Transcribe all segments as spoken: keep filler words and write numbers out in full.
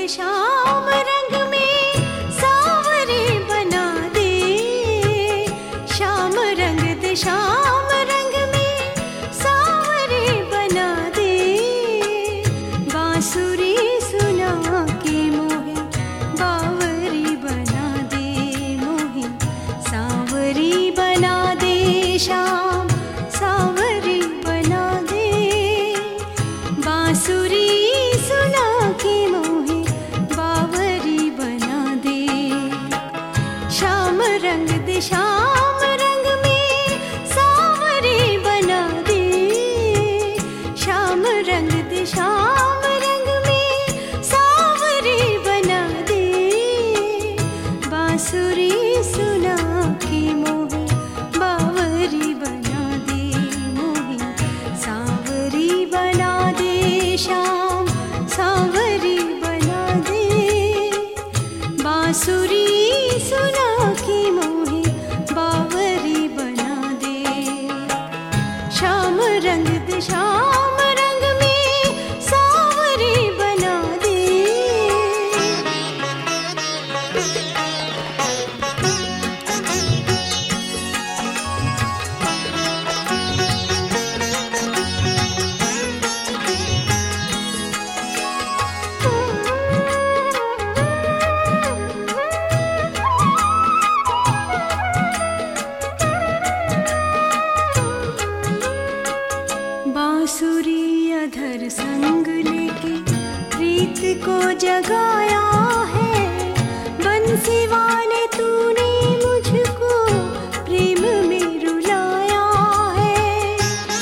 श्याम रंग में सावरे बना दे, श्याम रंग दे श्याम रंग में सावरे बना दे। बांसुरी सुना के मोहे बावरी बना दे, मोहे सावरी बना दे, श्याम सावरी बना दे। बांसुरी सुना के मोहे बावरी बना दे, श्याम रंग दे श्याम रंग में सावरे बना दे, श्याम रंग दे श्याम रंग में सावरे बना दे। बांसुरी सुना के मोहे बावरी बना दे, मोहे सावरी बना दे, श्याम सावरी बना दे। बांसुरी सुना के मोहे बावरी बना दे, श्याम रंग दे श्याम रंग में सावरी बना दे। बांसुरी अधर संग लेके प्रीत को जगाया है, बंसी वाले तूने मुझको प्रेम में रुलाया है।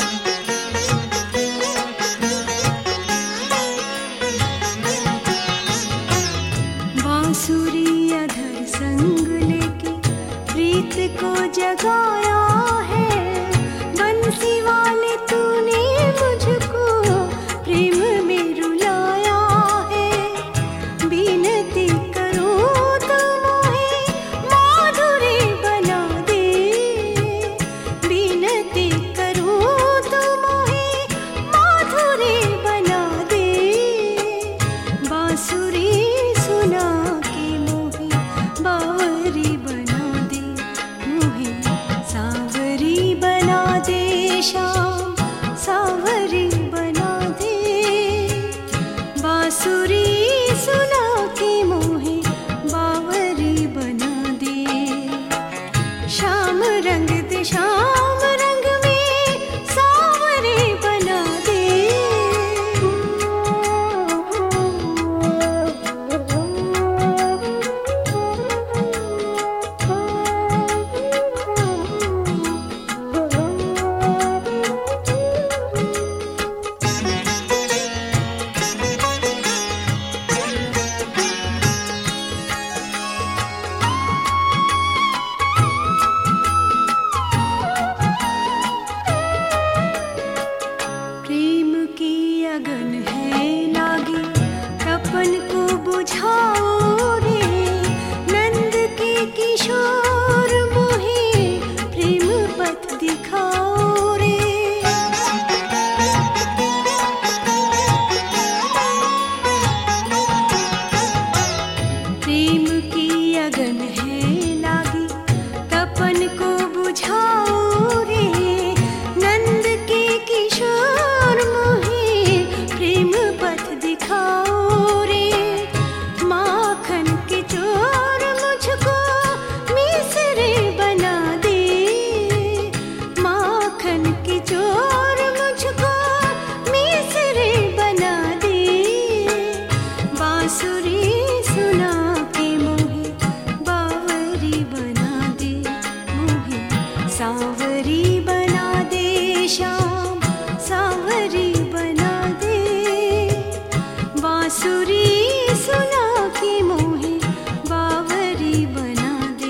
बांसुरी अधर संग लेके प्रीत को जगाया है, बंसी वाले तूने मुझको प्रेम में रुलाया है। बिनती करो तो मोहे माधुरी बना दे, बिनती करो तो मोहे माधुरी बना दे। बांसुरी सुना के मोहे बावरी बना दे, मोहे सावरी बना दे, श्याम सावरी बना दे। बांसुरी सुना के मोहे बावरी बना दे, श्याम रंग दे श्याम रंग में सावरे बना दे। प्रेम की अगन है लागी, तपन को बुझाओ रे। नंद के किशोर मोहे प्रेम पथ दिखाओ रे। प्रेम की अगन है लागी, तपन को बुझाओ रे। नंद के किशोर मोहे प्रेम पथ दिखाओ रे। माखन के चोर मुझको मिसरे बना दे, माखन के चोर मुझको मिसरे बना दे। बांसुरी सुना के मोहे बावरी बना दे, मोहे सावरी बना दे, श्याम सावरी बना दे। बांसुरी सुना के मोहे बावरी बना दे,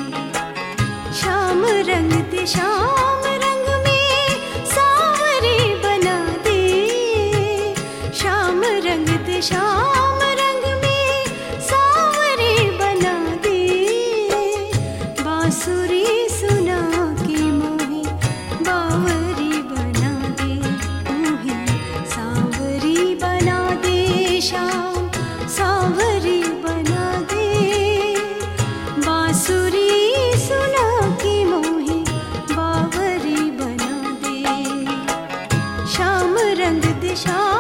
श्याम रंग दे श्याम रंग में सावरी बना दे, श्याम रंग दे श्याम रंग में सावरी बना दे। बांसुरी सुना के मोहे बावरी बना दे, मोहे सावरी बना दे, श्याम सावरी श्याम